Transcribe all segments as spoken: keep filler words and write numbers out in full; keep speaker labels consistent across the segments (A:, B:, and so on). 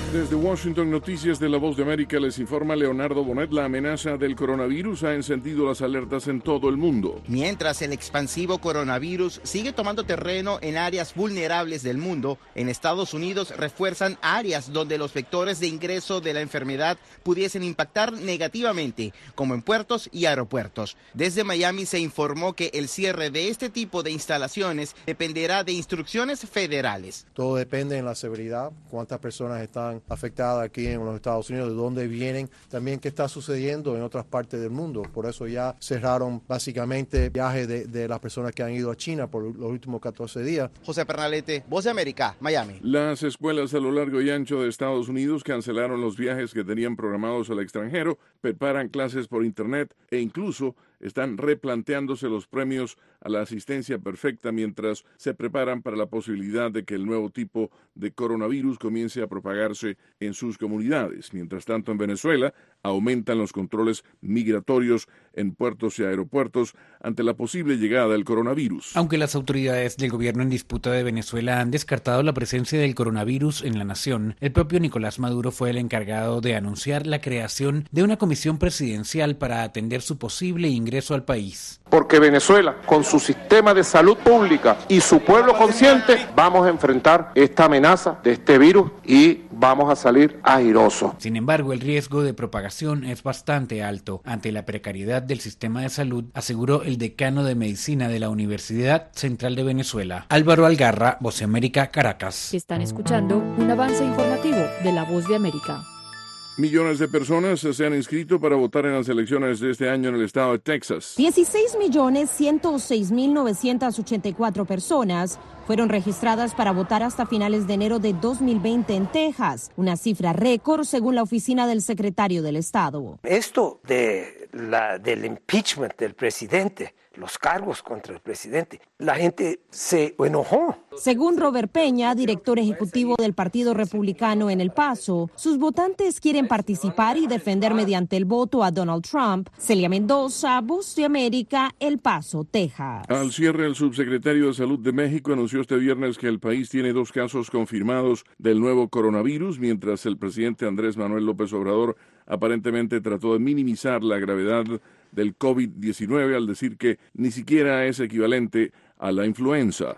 A: Desde Washington, Noticias de la Voz de América, les informa Leonardo Bonet. La amenaza del coronavirus ha encendido las alertas en todo el mundo.
B: Mientras el expansivo coronavirus sigue tomando terreno en áreas vulnerables del mundo, en Estados Unidos refuerzan áreas donde los vectores de ingreso de la enfermedad pudiesen impactar negativamente, como en puertos y aeropuertos. Desde Miami se informó que el cierre de este tipo de instalaciones dependerá de instrucciones federales.
C: Todo depende de la severidad, cuántas personas están afectadas aquí en los Estados Unidos, de dónde vienen, también qué está sucediendo en otras partes del mundo. Por eso ya cerraron básicamente viajes de, de las personas que han ido a China por los últimos catorce días.
B: José Pernalete, Voz de América, Miami.
A: Las escuelas a lo largo y ancho de Estados Unidos cancelaron los viajes que tenían programados al extranjero, preparan clases por internet e incluso están replanteándose los premios a la asistencia perfecta mientras se preparan para la posibilidad de que el nuevo tipo de coronavirus comience a propagarse en sus comunidades. Mientras tanto, en Venezuela aumentan los controles migratorios en puertos y aeropuertos ante la posible llegada del coronavirus.
D: Aunque las autoridades del gobierno en disputa de Venezuela han descartado la presencia del coronavirus en la nación, el propio Nicolás Maduro fue el encargado de anunciar la creación de una comisión presidencial para atender su posible ingreso al país.
E: Porque Venezuela, con su sistema de salud pública y su pueblo consciente, vamos a enfrentar esta amenaza de este virus y vamos a salir airosos.
D: Sin embargo, el riesgo de propagación es bastante alto. Ante la precariedad del sistema de salud, aseguró el decano de Medicina de la Universidad Central de Venezuela, Álvaro Algarra, Voz de América, Caracas.
F: Están escuchando un avance informativo de la Voz de América.
A: Millones de personas se han inscrito para votar en las elecciones de este año en el estado de Texas.
G: dieciséis millones ciento seis mil novecientas ochenta y cuatro personas fueron registradas para votar hasta finales de enero de dos mil veinte en Texas, una cifra récord según la oficina del secretario del estado.
H: Esto de la, del impeachment del presidente, los cargos contra el presidente, la gente se enojó.
G: Según Robert Peña, director ejecutivo del Partido Republicano en El Paso, sus votantes quieren participar y defender mediante el voto a Donald Trump. Celia Mendoza, Voz de América, El Paso, Texas.
A: Al cierre, el subsecretario de Salud de México anunció este viernes que el país tiene dos casos confirmados del nuevo coronavirus, mientras el presidente Andrés Manuel López Obrador aparentemente trató de minimizar la gravedad del COVID diecinueve al decir que ni siquiera es equivalente a la influenza.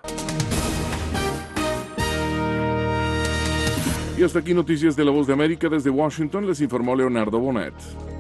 A: Y hasta aquí Noticias de la Voz de América. Desde Washington les informó Leonardo Bonet.